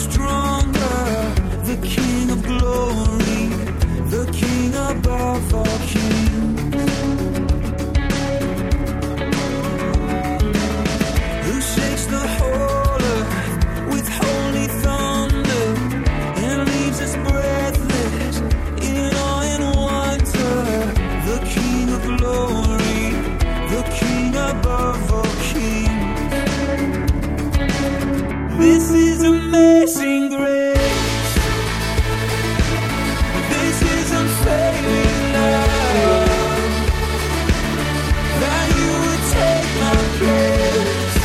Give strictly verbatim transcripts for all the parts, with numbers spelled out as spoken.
stronger, the King of glory, the King above all kings. Who shakes the whole earth with holy thunder and leaves us breathless in awe and wonder. The King of glory, the King above all kings. This is amazing grace. This is unfailing love. That you would take my place,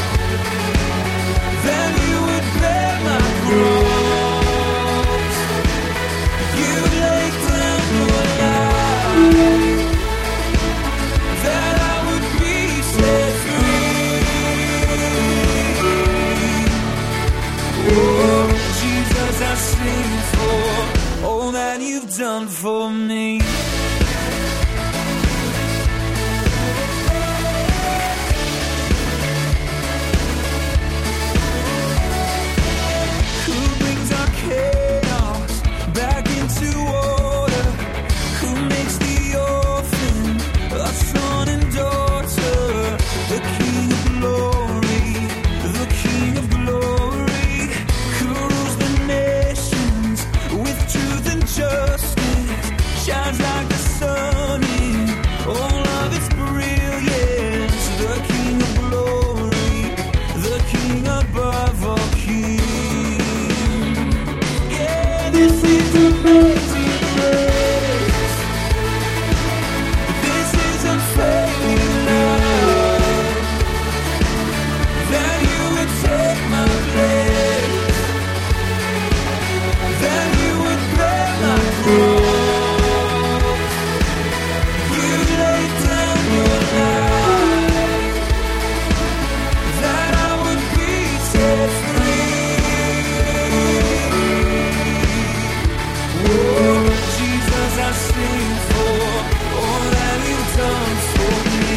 that you would bear my cross. You laid down your life, that I would be set free. Oh, Jesus, I sing for all that you've done for me. Who brings our chaos back into order? Who makes the orphan a son and daughter? The King of glory, the King of glory, who rules the nations with truth and justice, shines like the sun in all of its brilliance. The King of glory, the King above all kings. Yeah, this is amazing grace. This is unfailing love. That you would take my place, that you would bear my cross. You laid down your life, that I would be set free. Oh, Jesus, I sing for all that you've done for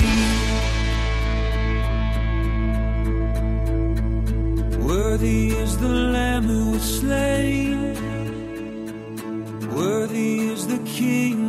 me. Worthy is the Lamb who was slain. Worthy is the King